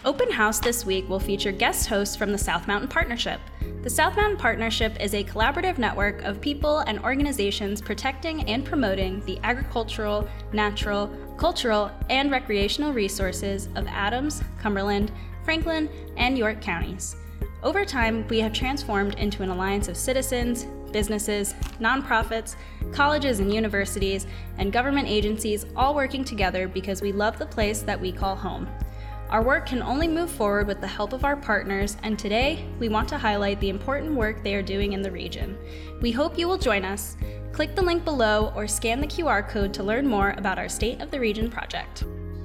Open House this week will feature guest hosts from the South Mountain Partnership. The South Mountain Partnership is a collaborative network of people and organizations protecting and promoting the agricultural, natural, cultural, and recreational resources of Adams, Cumberland, Franklin, and York counties. Over time, we have transformed into an alliance of citizens, businesses, nonprofits, colleges and universities, and government agencies all working together because we love the place that we call home. Our work can only move forward with the help of our partners, and today we want to highlight the important work they are doing in the region. We hope you will join us. Click the link below or scan the QR code to learn more about our State of the Region project.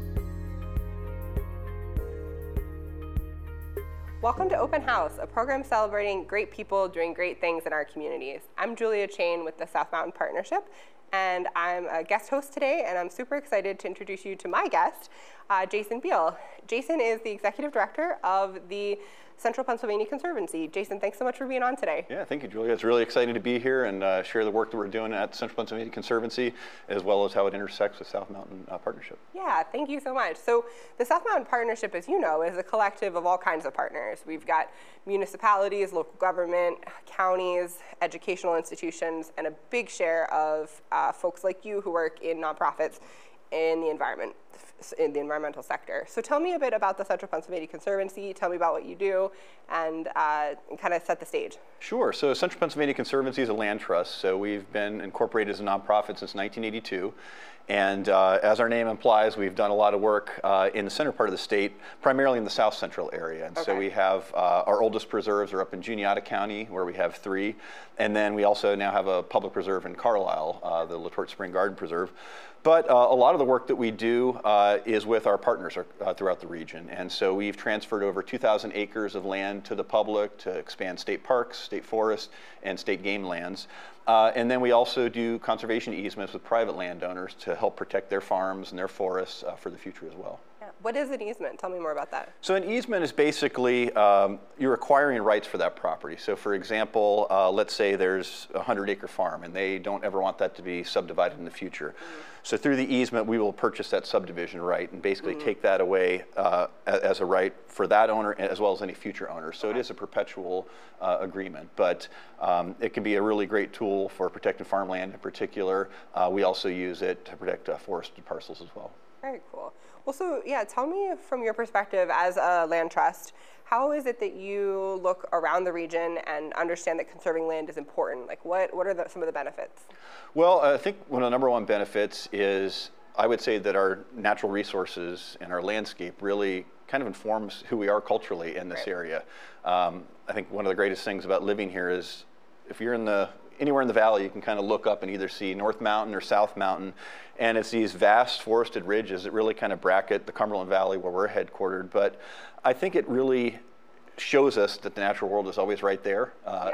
Welcome to Open House, a program celebrating great people doing great things in our communities. I'm Julia Chain with the South Mountain Partnership, and I'm a guest host today, and I'm super excited to introduce you to my guest, Jason Beal. Jason is the Executive Director of the Central Pennsylvania Conservancy. Jason, thanks so much for being on today. Yeah, thank you, Julia. It's really exciting to be here and share the work that we're doing at Central Pennsylvania Conservancy, as well as how it intersects with South Mountain Partnership. Yeah, thank you so much. So the South Mountain Partnership, as you know, is a collective of all kinds of partners. We've got municipalities, local government, counties, educational institutions, and a big share of folks like you who work in nonprofits in the environmental sector. So tell me a bit about the Central Pennsylvania Conservancy, tell me about what you do, and kind of set the stage. Sure, so Central Pennsylvania Conservancy is a land trust, so we've been incorporated as a nonprofit since 1982. And as our name implies, we've done a lot of work in the center part of the state, primarily in the south central area. And so we have our oldest preserves are up in Juniata County, where we have 3. And then we also now have a public preserve in Carlisle, the LaTorte Spring Garden Preserve. But a lot of the work that we do is with our partners throughout the region. And so we've transferred over 2,000 acres of land to the public to expand state parks, state forests, and state game lands. And then we also do conservation easements with private landowners to help protect their farms and their forests for the future as well. Yeah. What is an easement? Tell me more about that. So an easement is basically you're acquiring rights for that property. So for example, let's say there's a 100-acre farm and they don't ever want that to be subdivided in the future. Mm-hmm. So through the easement, we will purchase that subdivision right and basically take that away as a right for that owner as well as any future owner. So it is a perpetual agreement, but it can be a really great tool for protecting farmland in particular. We also use it to protect forested parcels as well. Very cool. Well, so yeah, tell me from your perspective as a land trust, how is it that you look around the region and understand that conserving land is important? Like what are some of the benefits? Well, I think one of the number one benefits is I would say that our natural resources and our landscape really kind of informs who we are culturally in this area. I think one of the greatest things about living here is if you're anywhere in the valley, you can kind of look up and either see North Mountain or South Mountain, and it's these vast forested ridges that really kind of bracket the Cumberland Valley where we're headquartered. But I think it really shows us that the natural world is always right there.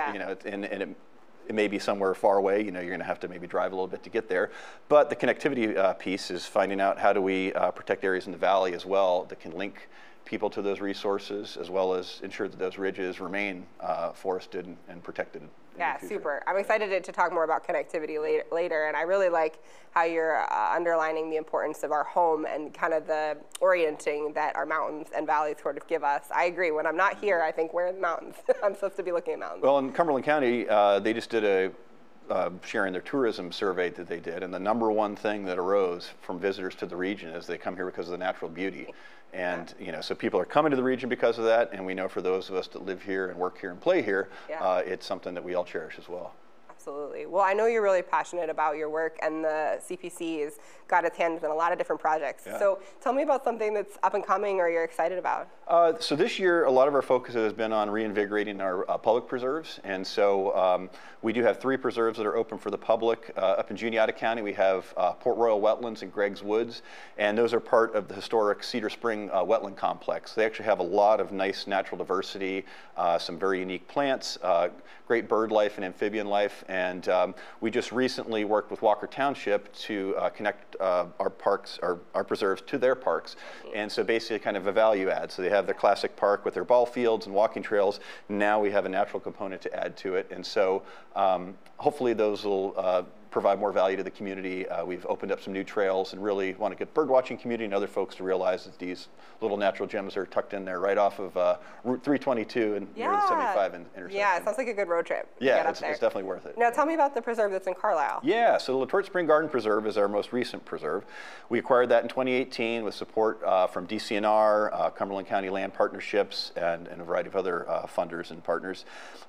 It may be somewhere far away, you're going to have to maybe drive a little bit to get there. But the connectivity piece is finding out how do we protect areas in the valley as well that can link people to those resources, as well as ensure that those ridges remain forested and protected. Yeah, super. I'm excited to talk more about connectivity later, and I really like how you're underlining the importance of our home and kind of the orienting that our mountains and valleys sort of give us. I agree. When I'm not here, I think we're in the mountains. I'm supposed to be looking at mountains. Well, in Cumberland County, they just did sharing their tourism survey that they did, and the number one thing that arose from visitors to the region is they come here because of the natural beauty. And so people are coming to the region because of that, and we know for those of us that live here and work here and play here, it's something that we all cherish as well. Absolutely. Well, I know you're really passionate about your work, and the CPC has got its hands in a lot of different projects. Yeah. So tell me about something that's up and coming or you're excited about. So this year, a lot of our focus has been on reinvigorating our public preserves. And so we do have 3 preserves that are open for the public. Up in Juniata County, we have Port Royal Wetlands and Greg's Woods, and those are part of the historic Cedar Spring wetland complex. They actually have a lot of nice natural diversity, some very unique plants, great bird life and amphibian life. And we just recently worked with Walker Township to connect our parks, our preserves to their parks. And so basically kind of a value add. So they have their classic park with their ball fields and walking trails. Now we have a natural component to add to it. And so hopefully those will provide more value to the community. We've opened up some new trails and really want to get bird watching community and other folks to realize that these little natural gems are tucked in there right off of Route 322 and near the 75 intersection. Yeah, it sounds like a good road trip. Yeah, it's definitely worth it. Now tell me about the preserve that's in Carlisle. Yeah, so the LaTorte Spring Garden Preserve is our most recent preserve. We acquired that in 2018 with support from DCNR, Cumberland County Land Partnerships, and a variety of other funders and partners.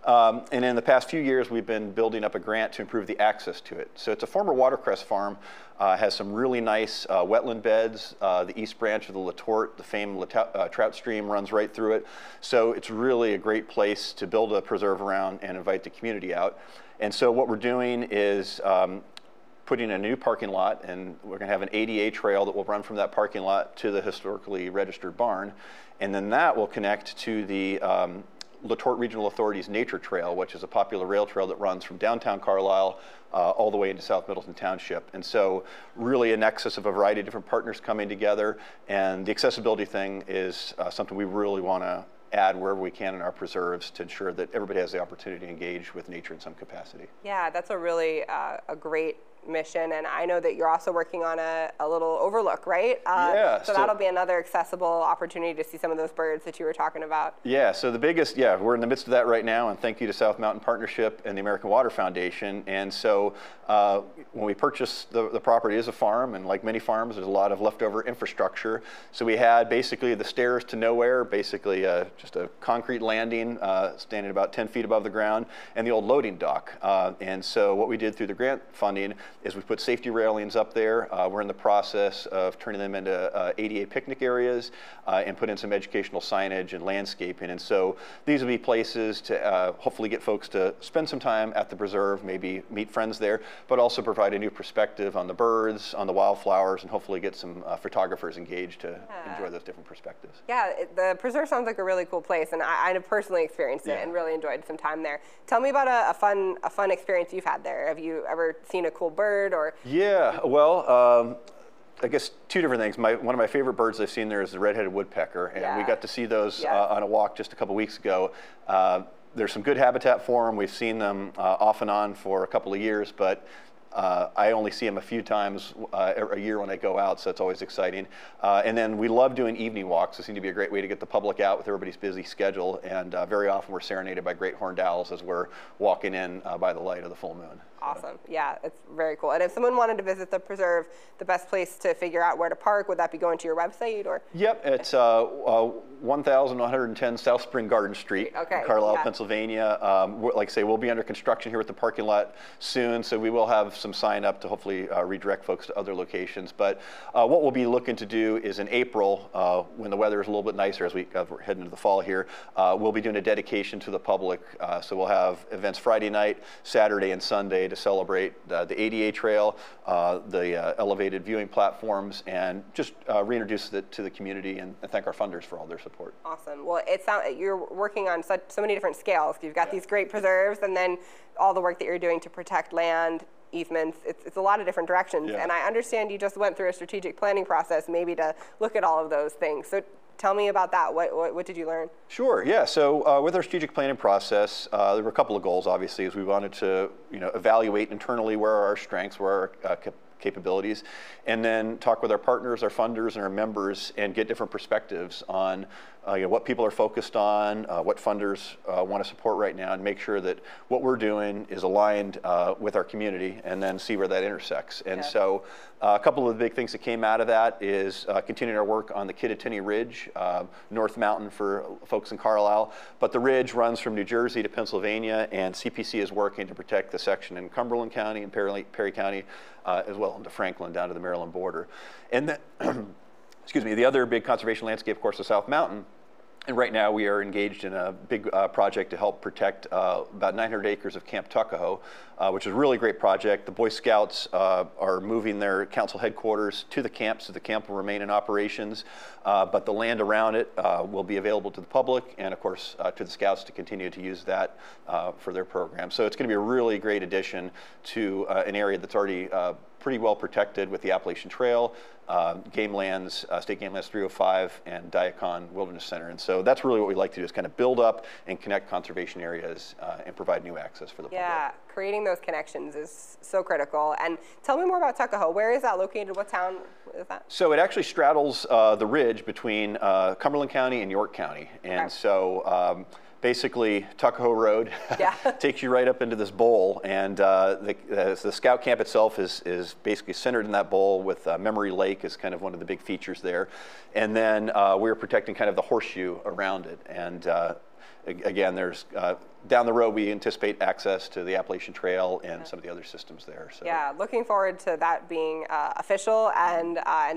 And in the past few years, we've been building up a grant to improve the access to it. So it's a former watercress farm, has some really nice wetland beds. The East Branch of the LaTorte, the famed trout stream, runs right through it. So it's really a great place to build a preserve around and invite the community out. And so what we're doing is putting in a new parking lot, and we're going to have an ADA trail that will run from that parking lot to the historically registered barn. And then that will connect to the LaTorte Regional Authority's Nature Trail, which is a popular rail trail that runs from downtown Carlisle all the way into South Middleton Township. And so really a nexus of a variety of different partners coming together. And the accessibility thing is something we really want to add wherever we can in our preserves to ensure that everybody has the opportunity to engage with nature in some capacity. Yeah, that's a really a great mission, and I know that you're also working on a little overlook, right? Yeah. So that'll be another accessible opportunity to see some of those birds that you were talking about. Yeah, so we're in the midst of that right now, and thank you to South Mountain Partnership and the American Water Foundation. And so when we purchased the property as a farm, and like many farms, there's a lot of leftover infrastructure. So we had basically the stairs to nowhere, basically just a concrete landing standing about 10 feet above the ground, and the old loading dock. And so what we did through the grant funding is we put safety railings up there. We're in the process of turning them into ADA picnic areas and put in some educational signage and landscaping. And so these will be places to hopefully get folks to spend some time at the preserve, maybe meet friends there, but also provide a new perspective on the birds, on the wildflowers, and hopefully get some photographers engaged to enjoy those different perspectives. Yeah, the preserve sounds like a really cool place, and I personally experienced it and really enjoyed some time there. Tell me about a fun experience you've had there. Have you ever seen a cool bird or? Yeah, well, I guess two different things. One of my favorite birds I've seen there is the red-headed woodpecker, and we got to see those on a walk just a couple weeks ago. There's some good habitat for them. We've seen them off and on for a couple of years, but I only see them a few times a year when I go out, so it's always exciting. And then we love doing evening walks. It seems to be a great way to get the public out with everybody's busy schedule, and very often we're serenaded by great horned owls as we're walking in by the light of the full moon. Awesome. Yeah, it's very cool. And if someone wanted to visit the preserve, the best place to figure out where to park, would that be going to your website? Or? Yep, it's 1110 South Spring Garden Street, Carlisle, Pennsylvania. Like I say, we'll be under construction here with the parking lot soon, so we will have some sign up to hopefully redirect folks to other locations. But what we'll be looking to do is in April, when the weather is a little bit nicer as we're heading into the fall here, we'll be doing a dedication to the public. So we'll have events Friday night, Saturday, and Sunday to celebrate the ADA trail, the elevated viewing platforms, and just reintroduce it to the community and thank our funders for all their support. Awesome. Well, it sounds you're working on so many different scales. You've got these great preserves, and then all the work that you're doing to protect land, easements. It's a lot of different directions. And I understand you just went through a strategic planning process maybe to look at all of those things. So tell me about that. What did you learn? Sure. Yeah. So with our strategic planning process, there were a couple of goals. Obviously, as we wanted to, evaluate internally where are our strengths, where are our capabilities, and then talk with our partners, our funders, and our members, and get different perspectives on what people are focused on, what funders want to support right now, and make sure that what we're doing is aligned with our community, and then see where that intersects. And so a couple of the big things that came out of that is continuing our work on the Kittatinny Ridge, North Mountain for folks in Carlisle, but the ridge runs from New Jersey to Pennsylvania, and CPC is working to protect the section in Cumberland County and Perry County, as well into Franklin down to the Maryland border. And then, the other big conservation landscape, of course, is South Mountain. And right now we are engaged in a big project to help protect about 900 acres of Camp Tuckahoe, which is a really great project. The Boy Scouts are moving their council headquarters to the camp, so the camp will remain in operations, but the land around it will be available to the public and, of course, to the Scouts to continue to use that for their program. So it's going to be a really great addition to an area that's already pretty well protected with the Appalachian Trail, game lands, State Game Lands 305, and Diakon Wilderness Center. And so that's really what we like to do, is kind of build up and connect conservation areas and provide new access for the public. Yeah, creating those connections is so critical. And tell me more about Tuckahoe. Where is that located? What town is that? So it actually straddles the ridge between Cumberland County and York County. And so basically, Tuckahoe Road takes you right up into this bowl, and the Scout Camp itself is basically centered in that bowl, with Memory Lake is kind of one of the big features there. And then we're protecting kind of the horseshoe around it. And again, there's down the road, we anticipate access to the Appalachian Trail and some of the other systems there. So. Yeah, looking forward to that being official and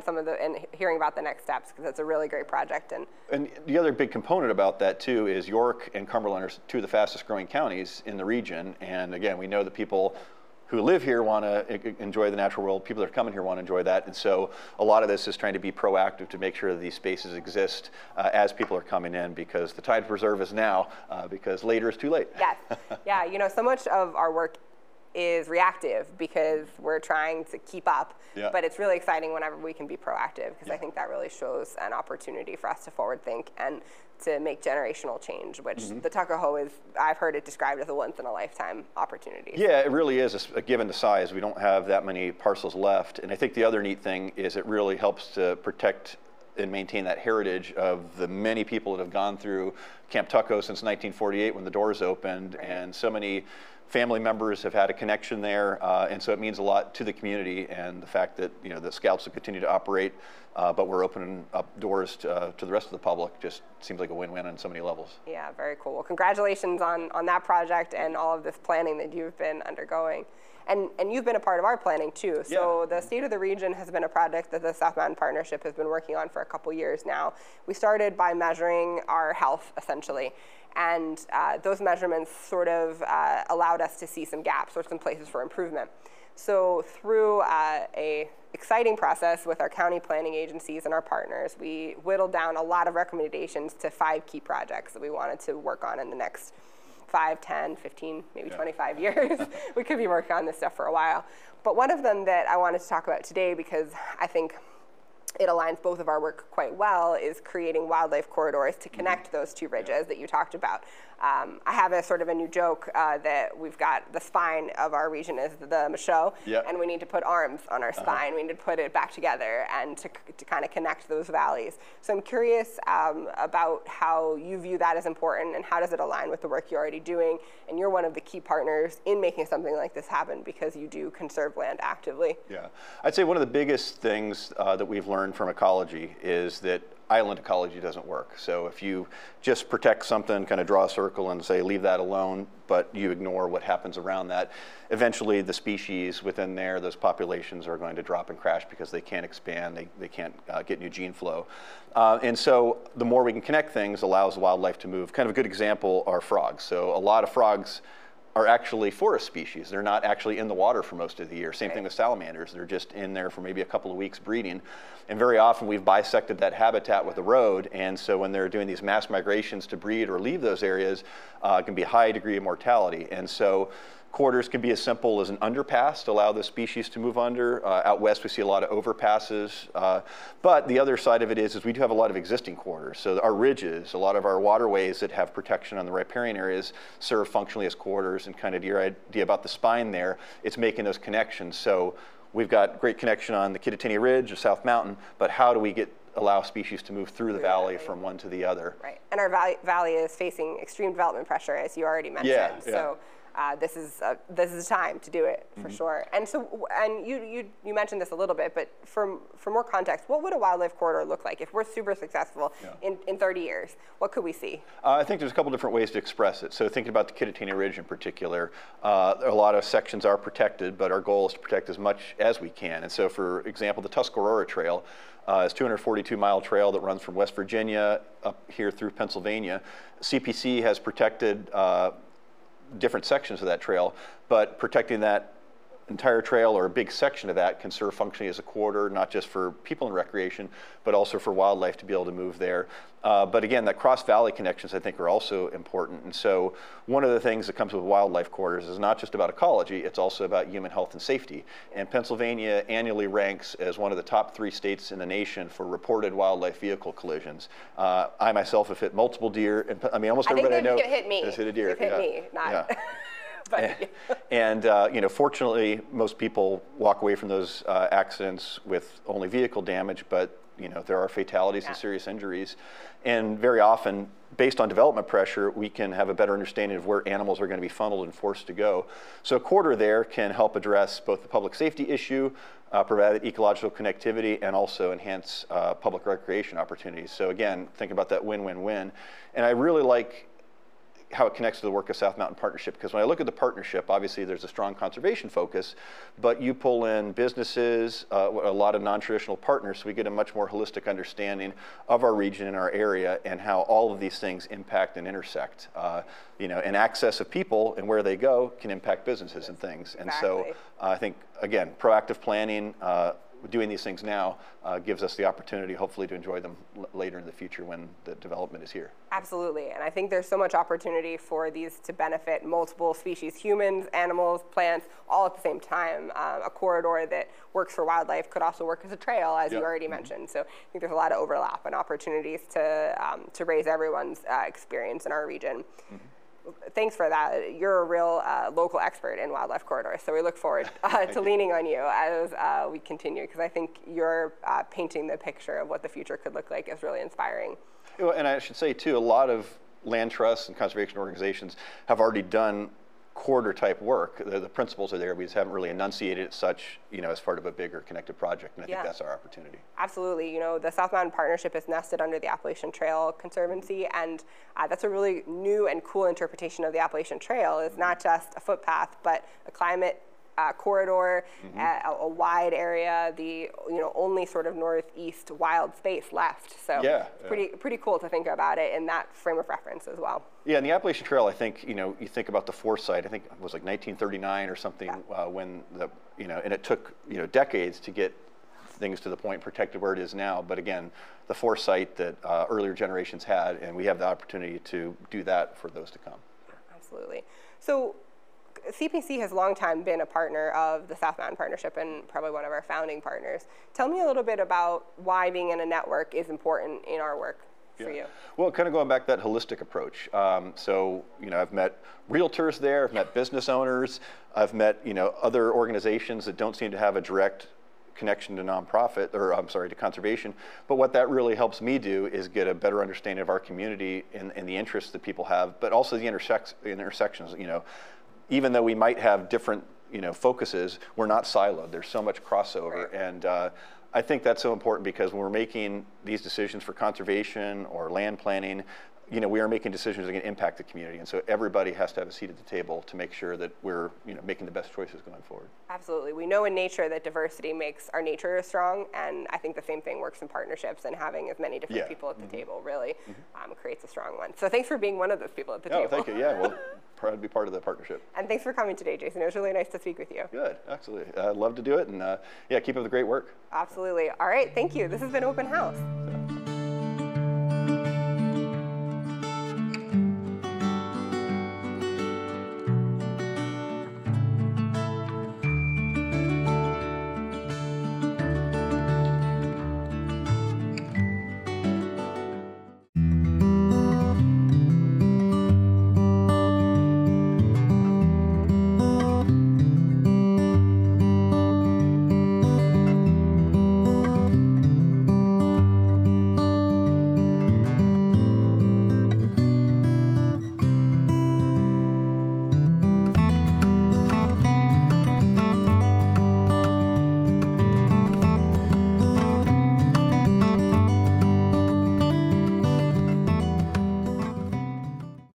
hearing about the next steps, because it's a really great project. And the other big component about that too is York and Cumberland are two of the fastest growing counties in the region. And again, we know that people who live here want to enjoy the natural world. People that are coming here want to enjoy that. And so a lot of this is trying to be proactive to make sure that these spaces exist as people are coming in, because the time to preserve is now, because later is too late. Yes. Yeah, you know, so much of our work is reactive because we're trying to keep up, but it's really exciting whenever we can be proactive, because I think that really shows an opportunity for us to forward think and to make generational change, which the Tuckahoe is, I've heard it described as a once-in-a-lifetime opportunity. Yeah, it really is, given the size. We don't have that many parcels left. And I think the other neat thing is it really helps to protect and maintain that heritage of the many people that have gone through Camp Tuckahoe since 1948 when the doors opened, and so many family members have had a connection there, and so it means a lot to the community. And the fact that, you know, the Scouts will continue to operate, but we're opening up doors to the rest of the public, just seems like a win-win on so many levels. Yeah, very cool. Well, congratulations on that project and all of this planning that you've been undergoing. And you've been a part of our planning too. So the State of the Region has been a project that the South Mountain Partnership has been working on for a couple years now. We started by measuring our health, essentially. And those measurements sort of allowed us to see some gaps or some places for improvement. So through a exciting process with our county planning agencies and our partners, we whittled down a lot of recommendations to 5 key projects that we wanted to work on in the next 5, 10, 15, maybe 25 years. We could be working on this stuff for a while. But one of them that I wanted to talk about today, because I think it aligns both of our work quite well, is creating wildlife corridors to connect those two ridges that you talked about. I have a sort of a new joke that we've got the spine of our region is the Michaud, and we need to put arms on our spine. We need to put it back together and to kind of connect those valleys. So I'm curious about how you view that as important, and how does it align with the work you're already doing? And you're one of the key partners in making something like this happen, because you do conserve land actively. Yeah, I'd say one of the biggest things that we've learned from ecology is that island ecology doesn't work. So if you just protect something, kind of draw a circle and say leave that alone, but you ignore what happens around that, eventually the species within there, those populations are going to drop and crash because they can't expand, they can't get new gene flow. And so the more we can connect things allows wildlife to move. Kind of a good example are frogs. So a lot of frogs are actually forest species. They're not actually in the water for most of the year. Same thing with salamanders. They're just in there for maybe a couple of weeks breeding. And very often we've bisected that habitat with the road. And so when they're doing these mass migrations to breed or leave those areas, it can be a high degree of mortality. And so corridors can be as simple as an underpass to allow the species to move under. Out west, we see a lot of overpasses. But the other side of it is we do have a lot of existing corridors. So our ridges, a lot of our waterways that have protection on the riparian areas serve functionally as corridors. And kind of your idea about the spine there, it's making those connections. So we've got great connection on the Kittatinny Ridge or South Mountain, but how do we allow species to move through the valley from one to the other? Right, and our valley is facing extreme development pressure, as you already mentioned. So this is a time to do it for sure. And so, and you mentioned this a little bit, but for more context, what would a wildlife corridor look like if we're super successful in 30 years? What could we see? I think there's a couple different ways to express it. So thinking about the Kittatinny Ridge in particular, a lot of sections are protected, but our goal is to protect as much as we can. And so, for example, the Tuscarora Trail is a 242-mile trail that runs from West Virginia up here through Pennsylvania. CPC has protected different sections of that trail, but protecting that entire trail or a big section of that can serve functionally as a corridor, not just for people in recreation, but also for wildlife to be able to move there. But again, that cross-valley connections I think are also important. And so one of the things that comes with wildlife corridors is not just about ecology, it's also about human health and safety. And Pennsylvania annually ranks as one of the top 3 states in the nation for reported wildlife vehicle collisions. I myself have hit multiple deer, and I mean almost everybody I know hit me. has hit a deer. You've hit me, not. But, and fortunately, most people walk away from those accidents with only vehicle damage, but there are fatalities and serious injuries. And very often, based on development pressure, we can have a better understanding of where animals are going to be funneled and forced to go. So a corridor there can help address both the public safety issue, provide ecological connectivity, and also enhance public recreation opportunities. So again, think about that win-win-win. And I really like how it connects to the work of South Mountain Partnership, because when I look at the partnership, obviously there's a strong conservation focus, but you pull in businesses, a lot of non-traditional partners, so we get a much more holistic understanding of our region and our area and how all of these things impact and intersect. And access of people and where they go can impact businesses and things. And so I think, again, proactive planning, doing these things now gives us the opportunity, hopefully, to enjoy them later in the future when the development is here. Absolutely, and I think there's so much opportunity for these to benefit multiple species, humans, animals, plants, all at the same time. A corridor that works for wildlife could also work as a trail, as you already mentioned. So I think there's a lot of overlap and opportunities to raise everyone's experience in our region. Thanks for that. You're a real local expert in wildlife corridors, so we look forward to leaning on you as we continue, because I think you're painting the picture of what the future could look like is really inspiring. And I should say, too, a lot of land trusts and conservation organizations have already done corridor type work. The principles are there. We just haven't really enunciated it such, as part of a bigger connected project, and I think that's our opportunity. Absolutely. The South Mountain Partnership is nested under the Appalachian Trail Conservancy, and that's a really new and cool interpretation of the Appalachian Trail. It's not just a footpath, but a climate corridor, a wide area, the only sort of northeast wild space left. So pretty cool to think about it in that frame of reference as well. Yeah, and the Appalachian Trail, I think, you think about the foresight, I think it was like 1939 or something when and it took, decades to get things to the point protected where it is now. But again, the foresight that earlier generations had, and we have the opportunity to do that for those to come. Absolutely. So CPC has long time been a partner of the South Mountain Partnership and probably one of our founding partners. Tell me a little bit about why being in a network is important in our work for you. Well, kind of going back to that holistic approach. So, I've met realtors there, I've met business owners, I've met, other organizations that don't seem to have a direct connection to nonprofit, to conservation. But what that really helps me do is get a better understanding of our community and the interests that people have, but also the intersections, even though we might have different, focuses, we're not siloed. There's so much crossover. Right. And I think that's so important, because when we're making these decisions for conservation or land planning, we are making decisions that are going to impact the community. And so everybody has to have a seat at the table to make sure that we're, making the best choices going forward. Absolutely. We know in nature that diversity makes our nature strong. And I think the same thing works in partnerships, and having as many different people at the table really creates a strong one. So thanks for being one of those people at the table. Oh, thank you. Yeah, well, proud to be part of the partnership. And thanks for coming today, Jason. It was really nice to speak with you. Good. Absolutely. I'd love to do it. And keep up the great work. Absolutely. All right. Thank you. This has been Open House.